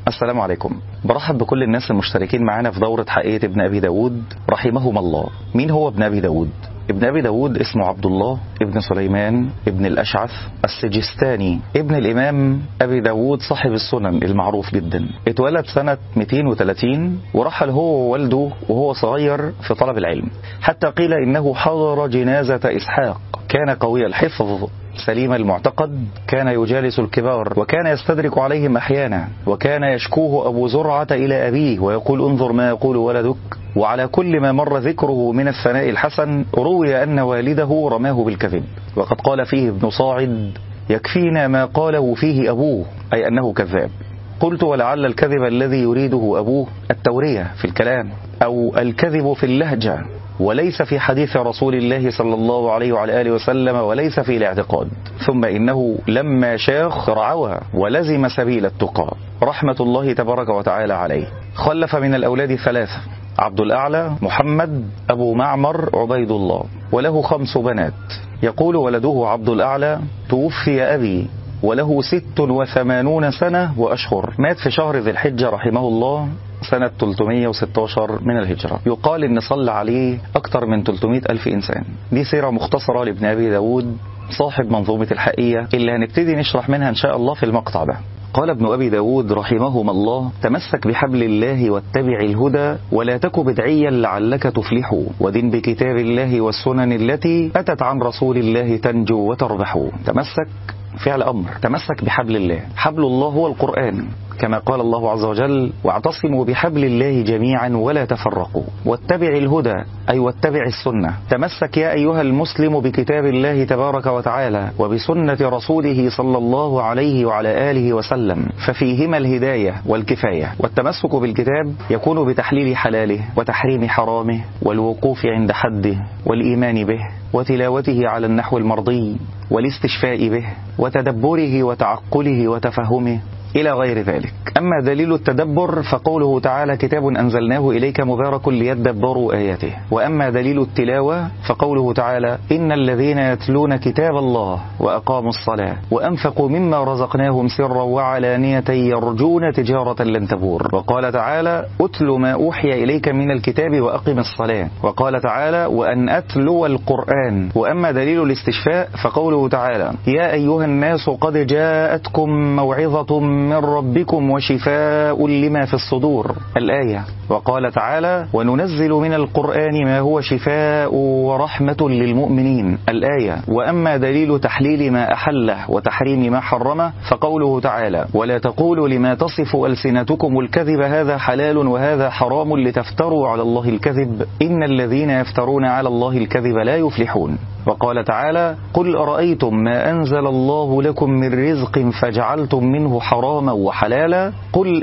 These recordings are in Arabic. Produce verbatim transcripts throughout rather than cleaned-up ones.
السلام عليكم. برحب بكل الناس المشتركين معنا في دورة حقيقة ابن أبي داود رحمهم الله. مين هو ابن أبي داود؟ ابن أبي داود اسمه عبد الله ابن سليمان ابن الأشعث السجستاني، ابن الإمام أبي داود صاحب السنن المعروف جدا. اتولد سنة مئتين وثلاثين ورحل هو ووالده وهو صغير في طلب العلم، حتى قيل إنه حضر جنازة إسحاق. كان قوي الحفظ سليم المعتقد، كان يجالس الكبار وكان يستدرك عليهم أحيانا، وكان يشكوه أبو زرعة إلى أبيه ويقول انظر ما يقول ولدك. وعلى كل ما مر ذكره من الثناء الحسن روي أن والده رماه بالكذب، وقد قال فيه ابن صاعد يكفينا ما قاله فيه أبوه، أي أنه كذاب. قلت ولعل الكذب الذي يريده أبوه التورية في الكلام أو الكذب في اللهجة، وليس في حديث رسول الله صلى الله عليه وعلى آله وسلم، وليس في الاعتقاد. ثم إنه لما شاخ رعوى ولزم سبيل التقى رحمة الله تبارك وتعالى عليه. خلف من الأولاد ثلاثة: عبد الأعلى، محمد، أبو معمر، عبيد الله، وله خمس بنات. يقول ولده عبد الأعلى توفي أبي وله ست وثمانون سنة وأشهر، مات في شهر ذي الحجة رحمه الله سنة ثلاثمئة وستة عشر من الهجرة. يقال إن صلى عليه أكثر من ثلاثمئة ألف إنسان. دي سيرة مختصرة لابن أبي داود صاحب منظومة الحقية اللي هنبتدي نشرح منها إن شاء الله في المقطع ده. قال ابن أبي داود رحمهما الله: تمسك بحبل الله واتبع الهدى ولا تك بدعيا لعلك تفلح، ودن بكتاب الله والسنن التي أتت عن رسول الله تنجو وتربح. تمسك فعل أمر، تمسك بحبل الله. حبل الله هو القرآن كما قال الله عز وجل: واعتصموا بحبل الله جميعا ولا تفرقوا. واتبع الهدى أي واتبع السنة. تمسك يا أيها المسلم بكتاب الله تبارك وتعالى وبسنة رسوله صلى الله عليه وعلى آله وسلم، ففيهما الهداية والكفاية. والتمسك بالكتاب يكون بتحليل حلاله وتحريم حرامه والوقوف عند حده والإيمان به وتلاوته على النحو المرضي والاستشفاء به وتدبره وتعقله وتفهمه إلى غير ذلك. أما دليل التدبر فقوله تعالى: كتاب أنزلناه إليك مبارك ليدبروا آياته. وأما دليل التلاوة فقوله تعالى: إن الذين يتلون كتاب الله وأقاموا الصلاة وأنفقوا مما رزقناهم سرا وعلانية يرجون تجارة لن تبور. وقال تعالى: أتل ما أوحي إليك من الكتاب وأقم الصلاة. وقال تعالى: وأن أتلو القرآن. وأما دليل الاستشفاء فقوله تعالى: يا أيها الناس قد جاءتكم موعظة من ربكم وشفاء لما في الصدور الآية. وقال تعالى: وننزل من القرآن ما هو شفاء ورحمة للمؤمنين الآية. وأما دليل تحليل ما أحله وتحريم ما حرمه فقوله تعالى: ولا تقولوا لما تصف ألسنتكم الكذب هذا حلال وهذا حرام لتفتروا على الله الكذب إن الذين يفترون على الله الكذب لا يفلحون. وقال تعالى: قل أرأيتم ما أنزل الله لكم من رزق فجعلتم منه حراما وحلالا قل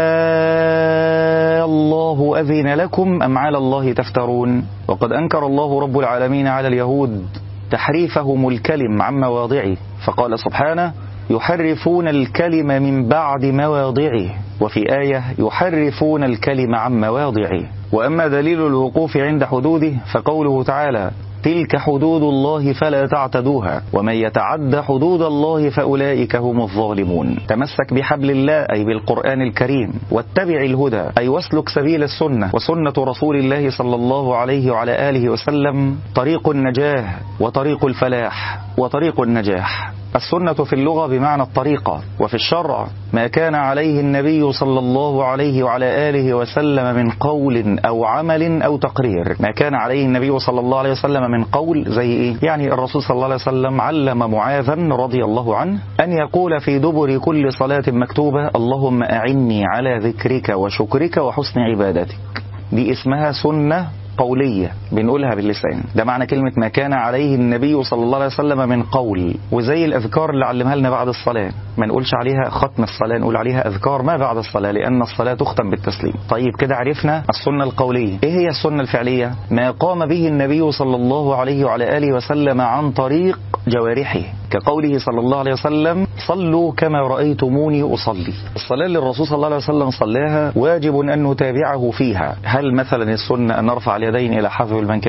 آه الله أذن لكم أم على الله تفترون. وقد أنكر الله رب العالمين على اليهود تحريفهم الكلم عن مواضعه، فقال سبحانه: يحرفون الكلم من بعد مواضعه، وفي آية: يحرفون الكلم عن مواضعه. وأما دليل الوقوف عند حدوده فقوله تعالى: تلك حدود الله فلا تعتدوها ومن يتعد حدود الله فأولئك هم الظالمون. تمسك بحبل الله أي بالقرآن الكريم، واتبع الهدى أي واسلك سبيل السنة وسنة رسول الله صلى الله عليه وعلى آله وسلم طريق النجاة وطريق الفلاح وطريق النجاح. السنة في اللغة بمعنى الطريقة، وفي الشرع ما كان عليه النبي صلى الله عليه وعلى آله وسلم من قول أو عمل أو تقرير. ما كان عليه النبي صلى الله عليه وسلم من قول زي إيه؟ يعني الرسول صلى الله عليه وسلم علم معاذا رضي الله عنه أن يقول في دبر كل صلاة مكتوبة: اللهم أعني على ذكرك وشكرك وحسن عبادتك. دي اسمها سنة قولية بنقولها باللسان. ده معنى كلمة ما كان عليه النبي صلى الله عليه وسلم من قول. وزي الأذكار اللي علمها لنا بعد الصلاة، ما نقولش عليها ختم الصلاة، نقول عليها أذكار ما بعد الصلاة، لأن الصلاة تختم بالتسليم. طيب كده عرفنا السنة القولية. إيه هي السنة الفعلية؟ ما قام به النبي صلى الله عليه وعلى آله وسلم عن طريق جوارحه، كقوله صلى الله عليه وسلم: صلوا كما رأيتموني أصلي. الصلاة اللي الرسول صلى الله عليه وسلم صلاها واجب أن نتابعه فيها. هل مثلا السنة أن نرفع اليدين إلى حذو المنكبين؟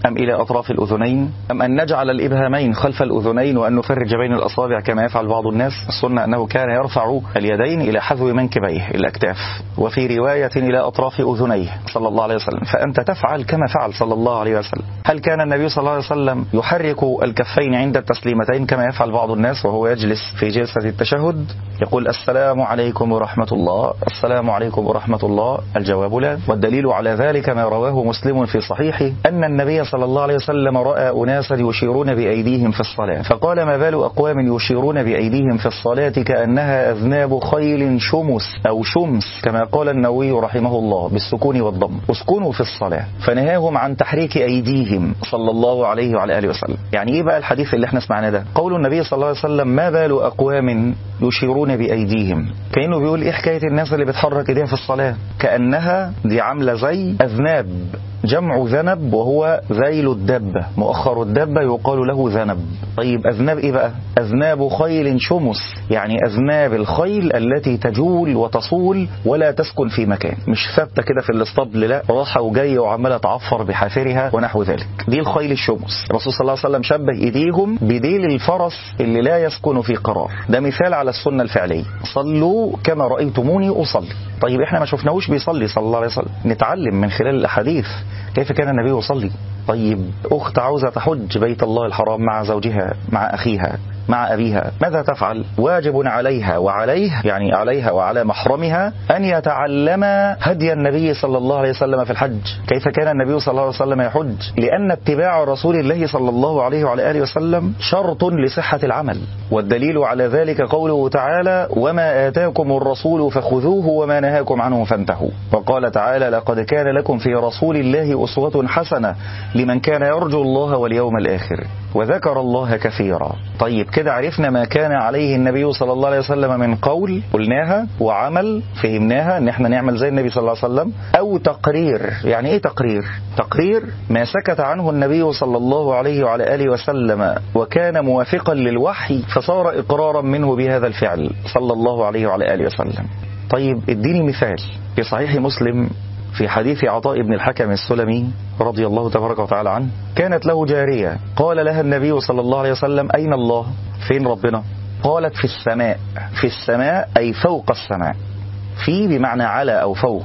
أم إلى أطراف الأذنين، أم أن نجعل الإبهامين خلف الأذنين وأن نفرج بين الأصابع كما يفعل بعض الناس؟ السنة أنه كان يرفع اليدين إلى حذو منكبيه الأكتاف، وفي رواية إلى أطراف أذنيه صلى الله عليه وسلم. فأنت تفعل كما فعل صلى الله عليه وسلم. هل كان النبي صلى الله عليه وسلم يحرك الكفين عند التسليمتين كما يفعل بعض الناس وهو يجلس في جلسة التشهد يقول السلام عليكم ورحمة الله، السلام عليكم ورحمة الله؟ الجواب لا. والدليل على ذلك ما رواه مسلم في صحيحه أن النبي صلى الله عليه وسلم رأى أناسا يشيرون بأيديهم في الصلاة فقال ما بال أقوام يشيرون بأيديهم في الصلاة كأنها أذناب خيل شمس أو شمس كما قال النووي رحمه الله بالسكون والضم، اسكنوا في الصلاة، فنهاهم عن تحريك أيديهم صلى الله عليه وعلى آله وسلم. يعني إيه بقى الحديث اللي احنا سمعناه ده؟ قول النبي صلى الله عليه وسلم ما بال أقوام يشيرون بأيديهم، كأنه بيقول إيه حكاية الناس اللي بتحرك إيديها في الصلاة؟ كأنها دي عاملة زي أذناب، جمع ذنب وهو ذيل الدبة، مؤخر الدبة يقال له ذنب. طيب أذناب إيه بقى؟ أذناب خيل شمس، يعني أذناب الخيل التي تجول وتصول ولا تسكن في مكان، مش ثابتة كده في الاسطبل، لا راحة وجاية وعمالة تعفر بحافرها ونحو ذلك، دي الخيل الشمس. الرسول صلى الله عليه وسلم شبه إيديهم بديل الفرس اللي لا يسكن في قرار. ده مثال على السنة الفعلية، صلوا كما رأيتموني أصلي. طيب احنا ما شفناهوش بيصلي صلى الله عليه وسلم، نتعلم من خلال الأحاديث كيف كان النبي يصلي. طيب أخت عاوزة تحج بيت الله الحرام مع زوجها مع أخيها مع أبيها، ماذا تفعل؟ واجب عليها وعليه، يعني عليها وعلى محرمها أن يتعلم هدي النبي صلى الله عليه وسلم في الحج. كيف كان النبي صلى الله عليه وسلم يحج؟ لأن اتباع رسول الله صلى الله عليه وعلى آله وسلم شرط لصحة العمل، والدليل على ذلك قوله تعالى وما آتاكم الرسول فخذوه وما نهاكم عنه فانتهوا. وقال تعالى لقد كان لكم في رسول الله أسوة حسنة لمن كان يرجو الله واليوم الآخر وذكر الله كثيرا. طيب كده عرفنا ما كان عليه النبي صلى الله عليه وسلم من قول قلناها، وعمل فهمناها ان احنا نعمل زي النبي صلى الله عليه وسلم، او تقرير. يعني ايه تقرير؟ تقرير ما سكت عنه النبي صلى الله عليه وعلى آله وسلم وكان موافقا للوحي فصار إقرارا منه بهذا الفعل صلى الله عليه وعلى آله وسلم. طيب اديني مثال. في صحيح مسلم في حديث عطاء بن الحكم السلمي رضي الله تبارك وتعالى عنه، كانت له جارية قال لها النبي صلى الله عليه وسلم أين الله؟ فين ربنا؟ قالت في السماء. في السماء أي فوق السماء، في بمعنى على أو فوق،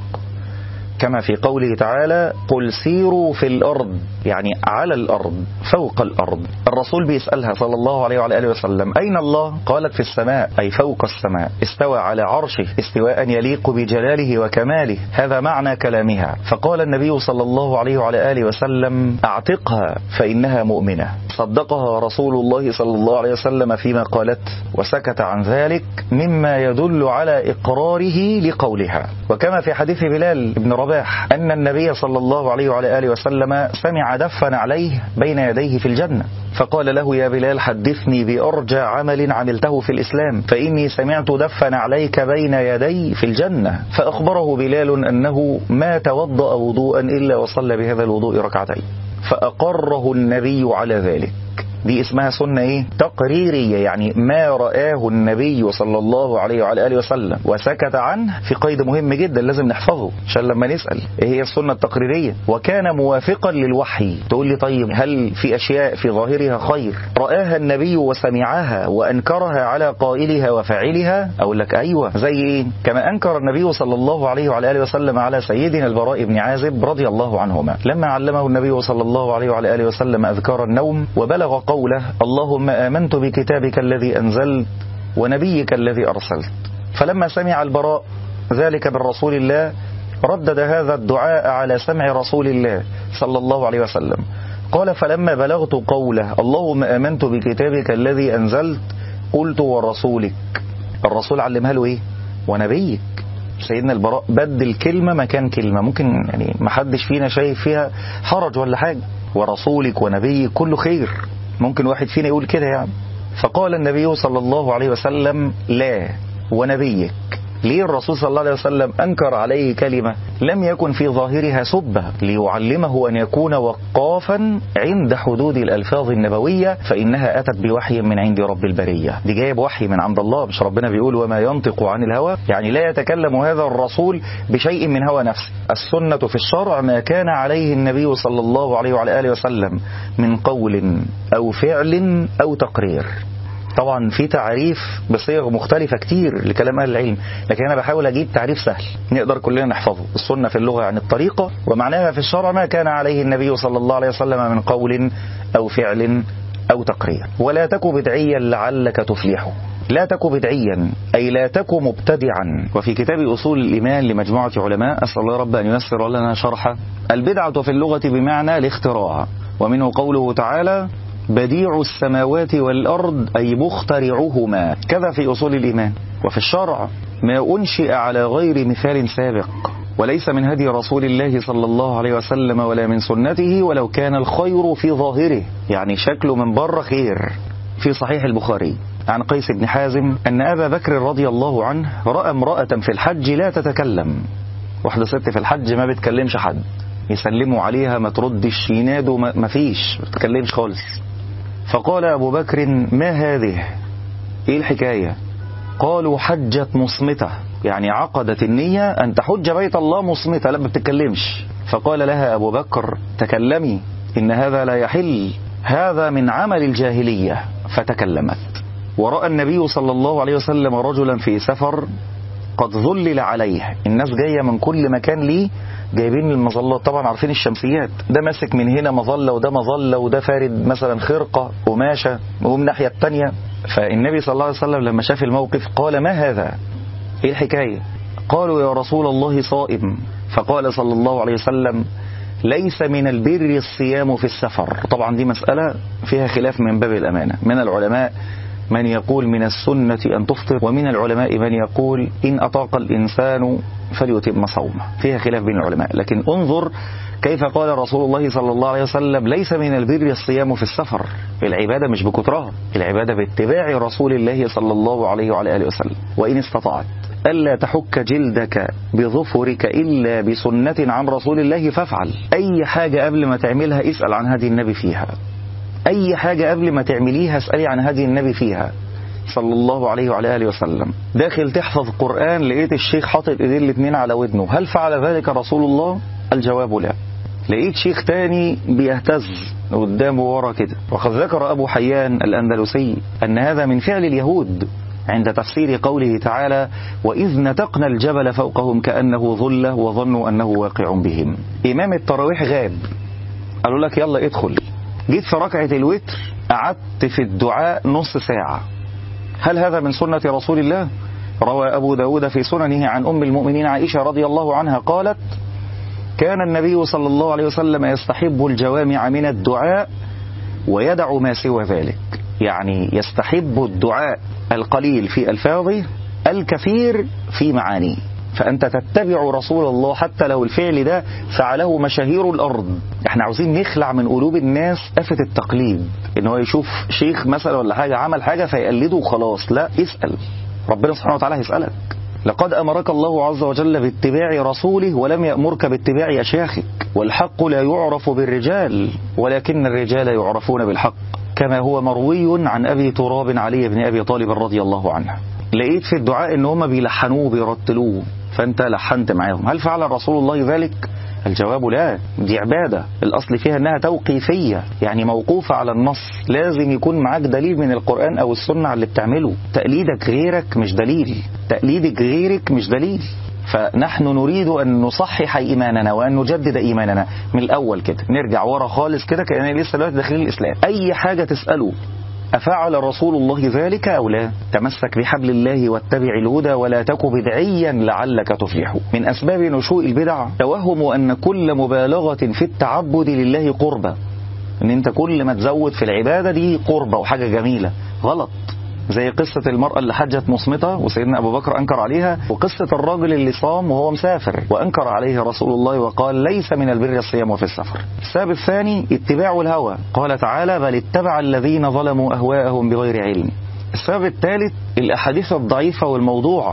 كما في قوله تعالى قل سيروا في الأرض، يعني على الأرض فوق الأرض. الرسول بيسألها صلى الله عليه وعلى آله وسلم أين الله؟ قالت في السماء أي فوق السماء، استوى على عرشه استواء يليق بجلاله وكماله، هذا معنى كلامها. فقال النبي صلى الله عليه وعلى آله وسلم أعتقها فإنها مؤمنة. صدقها رسول الله صلى الله عليه وسلم فيما قالت وسكت عن ذلك مما يدل على إقراره لقولها. وكما في حديث بلال بن رباح أن النبي صلى الله عليه وعلى آله وسلم سمع دفا عليه بين يديه في الجنة فقال له يا بلال حدثني بأرجى عمل عملته في الإسلام فإني سمعت دفا عليك بين يدي في الجنة. فأخبره بلال أنه ما توضأ وضوءا إلا وصلى بهذا الوضوء ركعتين، فأقره النبي على ذلك. دي اسمها سنة ايه؟ تقريرية، يعني ما رآه النبي صلى الله عليه وعلى آله وسلم وسكت عنه، في قيد مهم جدا لازم نحفظه عشان لما نسأل ايه هي السنة التقريرية. وكان موافقا للوحي. تقول لي طيب هل في أشياء في ظاهرها خير رآها النبي وسمعها وأنكرها على قائلها وفاعلها؟ أقول لك أيوة. زي ايه؟ كما أنكر النبي صلى الله عليه وعلى آله وسلم على سيدنا البراء بن عازب رضي الله عنهما لما علمه النبي صلى الله عليه وعلى آله وسلم أذكار النوم، وبلغ قوله اللهم آمنت بكتابك الذي أنزلت ونبيك الذي أرسلت. فلما سمع البراء ذلك من رسول الله ردد هذا الدعاء على سمع رسول الله صلى الله عليه وسلم. قال فلما بلغت قوله اللهم آمنت بكتابك الذي أنزلت قلت ورسولك. الرسول علمها له ايه؟ ونبيك. سيدنا البراء بدل كلمة مكان كلمة، ممكن يعني ما حدش فينا شايف فيها حرج ولا حاجة، ورسولك ونبيك كله خير، ممكن واحد فينا يقول كده يعني. فقال النبي صلى الله عليه وسلم لا ونبيك. ليه الرسول صلى الله عليه وسلم أنكر عليه كلمة لم يكن في ظاهرها سبة، ليعلمه أن يكون وقافا عند حدود الألفاظ النبوية، فإنها أتت بوحي من عند رب البرية. دي جايب وحي من عند الله، مش ربنا بيقول وما ينطق عن الهوى؟ يعني لا يتكلم هذا الرسول بشيء من هوى نفسه. السنة في الشرع ما كان عليه النبي صلى الله عليه وعلى آله وسلم من قول أو فعل أو تقرير. طبعا في تعريف بصيغ مختلفة كتير لكلام أهل العلم، لكن أنا بحاول أجيب تعريف سهل نقدر كلنا نحفظه. السنة في اللغة يعني الطريقة، ومعناها في الشرع ما كان عليه النبي صلى الله عليه وسلم من قول أو فعل أو تقرير. ولا تك بدعيا لعلك تفلح. لا تك بدعيا أي لا تك مبتدعا. وفي كتاب أصول الإيمان لمجموعة علماء، أسأل الله رب أن ييسر لنا شرحه، البدعة في اللغة بمعنى الاختراع، ومنه قوله تعالى بديع السماوات والأرض أي مخترعهما. كذا في أصول الإيمان. وفي الشرع ما أنشئ على غير مثال سابق، وليس من هدي رسول الله صلى الله عليه وسلم ولا من سنته، ولو كان الخير في ظاهره، يعني شكله من بره خير. في صحيح البخاري عن قيس بن حازم أن أبا بكر رضي الله عنه رأى امرأة في الحج لا تتكلم. واحدة ست في الحج ما بتكلمش حد، يسلموا عليها ما تردش، ينادوا ما فيش، ما بتكلمش خالص. فقال أبو بكر ما هذه؟ إيه الحكاية؟ قالوا حجت مصمتة، يعني عقدت النية أن تحج بيت الله مصمتة، لا ما بتتكلمش. فقال لها أبو بكر تكلمي، إن هذا لا يحل، هذا من عمل الجاهلية. فتكلمت. ورأى النبي صلى الله عليه وسلم رجلا في سفر قد ظلل عليه، الناس جاية من كل مكان ليه، جايبين المظلات، طبعا عارفين الشمسيات، ده ماسك من هنا مظلة وده مظلة وده فارد مثلا خرقة قماشة ومن الناحية التانية. فالنبي صلى الله عليه وسلم لما شاف الموقف قال ما هذا؟ ايه الحكاية؟ قالوا يا رسول الله صائم. فقال صلى الله عليه وسلم ليس من البر الصيام في السفر. طبعا دي مسألة فيها خلاف من باب الأمانة، من العلماء من يقول من السنة أن تفطر، ومن العلماء من يقول إن أطاق الإنسان فليتم صومه، فيها خلاف بين العلماء. لكن انظر كيف قال رسول الله صلى الله عليه وسلم ليس من البر الصيام في السفر. العبادة مش بكترها، العبادة باتباع رسول الله صلى الله عليه وعلى آله وسلم. وإن استطعت ألا تحك جلدك بظفرك إلا بسنة عن رسول الله فافعل. أي حاجة قبل ما تعملها اسأل عن هدي النبي فيها، أي حاجة قبل ما تعمليها اسألي عن هدي النبي فيها صلى الله عليه وعلى آله وسلم. داخل تحفظ قرآن لقيت الشيخ حاطط ايديه الاثنين على ودنه، هل فعل ذلك رسول الله؟ الجواب لا. لقيت شيخ تاني بيهتز قدامه ورا كده. وقد ذكر أبو حيان الأندلسي أن هذا من فعل اليهود عند تفسير قوله تعالى وإذ نتقنا الجبل فوقهم كأنه ظلة وظنوا أنه واقع بهم. إمام التراويح غاب، قالوا لك يلا ادخل. جيت في ركعة الوتر قعدت في الدعاء نص ساعة. هل هذا من سنة رسول الله؟ روى أبو داود في سننه عن أم المؤمنين عائشة رضي الله عنها قالت كان النبي صلى الله عليه وسلم يستحب الجوامع من الدعاء ويدع ما سوى ذلك، يعني يستحب الدعاء القليل في ألفاظه الكثير في معانيه. فأنت تتبع رسول الله حتى لو الفعل ده فعله مشاهير الأرض. احنا عاوزين نخلع من قلوب الناس آفة التقليد، ان هو يشوف شيخ مثلا ولا حاجة عمل حاجة فيقلده وخلاص. لا، اسأل ربنا سبحانه وتعالى هيسألك. لقد أمرك الله عز وجل باتباع رسوله ولم يأمرك باتباع أشياخك. والحق لا يعرف بالرجال ولكن الرجال يعرفون بالحق، كما هو مروي عن أبي تراب علي بن أبي طالب رضي الله عنه. لقيت في الدعاء ان هم بيلحنوه بيرتلوه فانت لحنت معاهم. هل فعل رسول الله ذلك؟ الجواب لا. دي عبادة الأصل فيها انها توقيفية، يعني موقوفة على النص، لازم يكون معاك دليل من القرآن او السنة على اللي بتعمله. تقليدك غيرك مش دليل، تقليدك غيرك مش دليل. فنحن نريد أن نصحح إيماننا وأن نجدد إيماننا من الأول كده، نرجع ورا خالص كده كأننا لسه دلوقتي داخلين الإسلام. أي حاجة تسأله أفعل رسول الله ذلك أو لا؟ تمسك بحبل الله واتبع الهدى ولا تك بدعيا لعلك تفلح. من أسباب نشوء البدع توهم أن كل مبالغة في التعبد لله قربة، أن أنت كل ما تزود في العبادة دي قربة وحاجة جميلة. غلط. زي قصة المرأة اللي حجت مصمتة وسيدنا أبو بكر أنكر عليها، وقصة الراجل اللي صام وهو مسافر وأنكر عليه رسول الله وقال ليس من البر الصيام في السفر. السبب الثاني اتباع الهوى، قال تعالى بل اتبع الذين ظلموا أهواءهم بغير علم. السبب الثالث الأحاديث الضعيفة والموضوعة،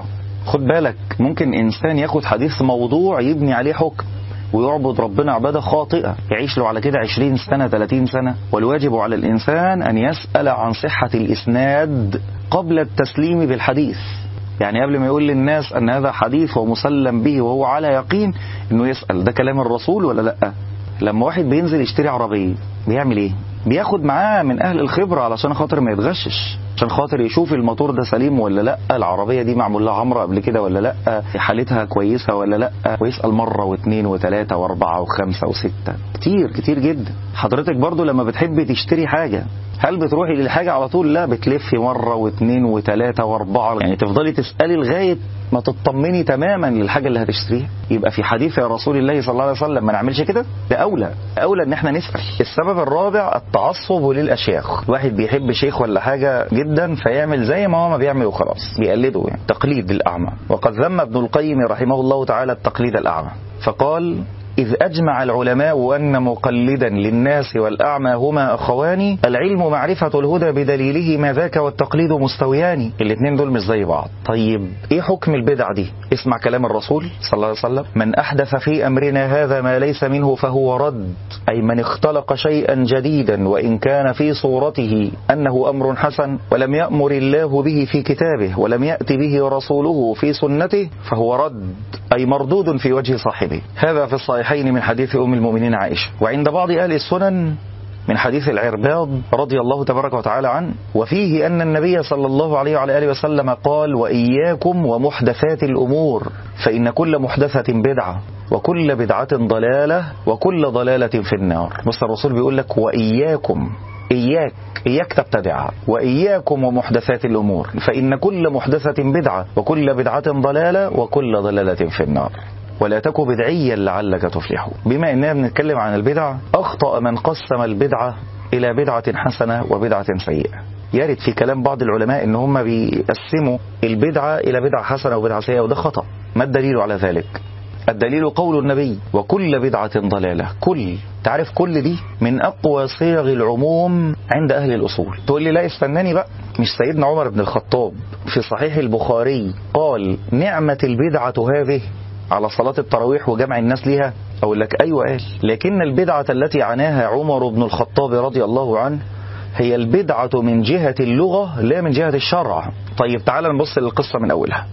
خد بالك، ممكن إنسان ياخد حديث موضوع يبني عليه حكم ويعبد ربنا عبادة خاطئة، يعيش له على كده عشرين سنة ثلاثين سنة. والواجب على الإنسان أن يسأل عن صحة الإسناد قبل التسليم بالحديث. يعني قبل ما يقول للناس أن هذا حديث ومسلم به وهو على يقين، أنه يسأل ده كلام الرسول ولا لأ. لما واحد بينزل يشتري عربية بيعمل إيه؟ بياخد معاه من أهل الخبرة علشان خاطر ما يتغشش، عشان خاطر يشوف الموتور ده سليم ولا لا، العربية دي معمول لها عمرة قبل كده ولا لا، حالتها كويسة ولا لا، ويسأل مرة واثنين وثلاثة واربعة وخمسة وستة، كتير كتير جدا. حضرتك برضو لما بتحب تشتري حاجة، هل بتروحي للحاجة على طول؟ لا، بتلفي مرة واثنين وثلاثة واربعة، يعني تفضلي تسألي لغاية ما تطمني تماما للحاجة اللي هتشتريها. يبقى في حديث يا رسول الله صلى الله عليه وسلم ما نعملش كده، ده أولى أولى إن احنا نسأل. السبب الرابع التعصب للأشياخ. واحد بيحب شيخ ولا حاجة جدا فيعمل زي ما هو ما بيعمل وخلاص، بيقلده، يعني تقليد الأعمى. وقد ذم ابن القيم رحمه الله تعالى التقليد الأعمى، فقال: إذ أجمع العلماء أن مقلدا للناس والأعمى هما أخوان، العلم معرفة الهدى بدليله ما ذاك والتقليد مستويان. الاثنين دول مش زي بعض. طيب إيه حكم البدع دي؟ اسمع كلام الرسول صلى الله عليه وسلم: من أحدث في أمرنا هذا ما ليس منه فهو رد. أي من اختلق شيئا جديدا وإن كان في صورته أنه أمر حسن ولم يأمر الله به في كتابه ولم يأتي به رسوله في سنته فهو رد، أي مردود في وجه صاحبه. هذا في الصحيح من حديث أم المؤمنين عائشة، وعند بعض أهل السنن من حديث العرباض رضي الله تبارك وتعالى عنه، وفيه أن النبي صلى الله عليه وعلى آله وسلم قال: وإياكم ومحدثات الأمور فإن كل محدثة بدعة وكل بدعة ضلالة وكل ضلالة في النار. بص الرسول بيقول لك وإياكم، إياك إياك تبتدع، وإياكم ومحدثات الأمور فإن كل محدثة بدعة وكل بدعة ضلالة وكل ضلالة في النار، ولا تك بدعيا لعلك تفلح. بما اننا بنتكلم عن البدع، اخطأ من قسم البدعة الى بدعة حسنة وبدعة سيئة. يرد في كلام بعض العلماء ان هم بيقسموا البدعة الى بدعة حسنة وبدعة سيئة، وده خطأ. ما الدليل على ذلك؟ الدليل قول النبي: وكل بدعة ضلالة. كل، تعرف كل دي من اقوى صيغ العموم عند اهل الاصول. تقول لي لا استناني بقى، مش سيدنا عمر بن الخطاب في صحيح البخاري قال: نعمة البدعة هذه على صلاة التراويح وجمع الناس ليها؟ أقول لك أيوة قال، لكن البدعة التي عناها عمر بن الخطاب رضي الله عنه هي البدعة من جهة اللغة لا من جهة الشرع. طيب تعال نبص للقصة من أولها.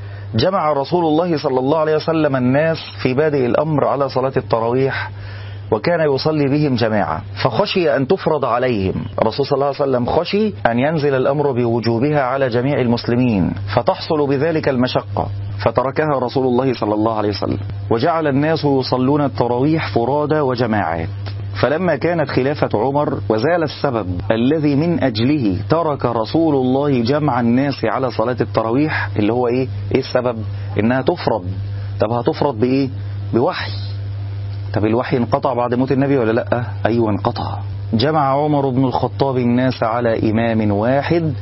جمع رسول الله صلى الله عليه وسلم الناس في بادئ الأمر على صلاة التراويح، وكان يصلي بهم جماعة، فخشي أن تفرض عليهم. الرسول صلى الله عليه وسلم خشي أن ينزل الأمر بوجوبها على جميع المسلمين فتحصل بذلك المشقة، فتركها رسول الله صلى الله عليه وسلم، وجعل الناس يصلون التراويح فرادى وجماعات. فلما كانت خلافة عمر وزال السبب الذي من أجله ترك رسول الله جمع الناس على صلاة التراويح، اللي هو إيه؟ إيه السبب؟ إنها تفرض. طب هتفرض بإيه؟ بوحي. طب الوحي انقطع بعد موت النبي ولا لأ؟ أيوة انقطع. جمع عمر بن الخطاب الناس على إمام واحد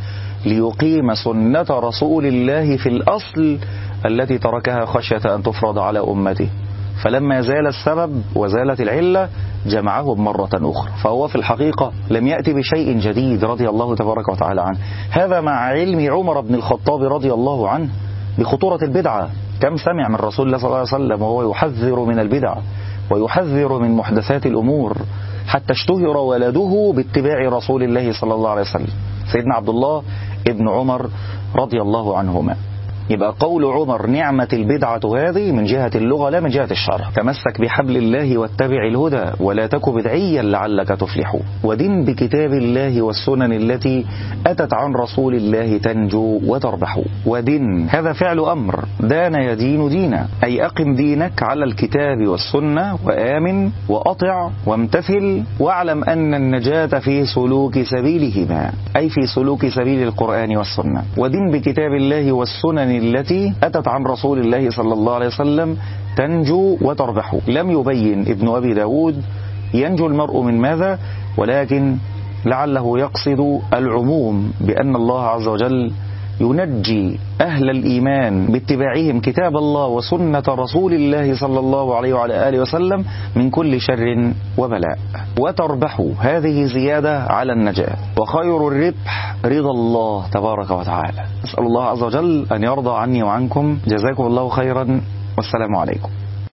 ليقيم سنة رسول الله في الأصل التي تركها خشية أن تفرض على أمته. فلما زال السبب وزالت العلة جمعهم مرة أخرى، فهو في الحقيقة لم يأتي بشيء جديد رضي الله تبارك وتعالى عنه. هذا مع علم عمر بن الخطاب رضي الله عنه بخطورة البدعة. كم سمع من رسول الله صلى الله عليه وسلم وهو يحذر من البدع ويحذر من محدثات الأمور، حتى اشتهر ولده باتباع رسول الله صلى الله عليه وسلم، سيدنا عبد الله ابن عمر رضي الله عنهما. يبقى قول عمر نعمة البدعة هذه من جهة اللغة لا من جهة الشرع. تمسك بحبل الله واتبع الهدى ولا تك بدعيا لعلك تفلح، ودن بكتاب الله والسنن التي أتت عن رسول الله تنجو وتربح. ودن هذا فعل أمر، دان يدين دينا، أي أقم دينك على الكتاب والسنة وآمن وأطع وامتثل، واعلم أن النجاة في سلوك سبيلهما، أي في سلوك سبيل القرآن والسنة. ودن بكتاب الله والسنن التي أتت عن رسول الله صلى الله عليه وسلم تنجو وتربح. لم يبين ابن أبي داود ينجو المرء من ماذا، ولكن لعله يقصد العموم بأن الله عز وجل ينجي أهل الإيمان باتباعهم كتاب الله وسنة رسول الله صلى الله عليه وعلى آله وسلم من كل شر وبلاء، وتربحوا. هذه زيادة على النجاة، وخير الربح رضا الله تبارك وتعالى. أسأل الله عز وجل أن يرضى عني وعنكم. جزاكم الله خيرا، والسلام عليكم.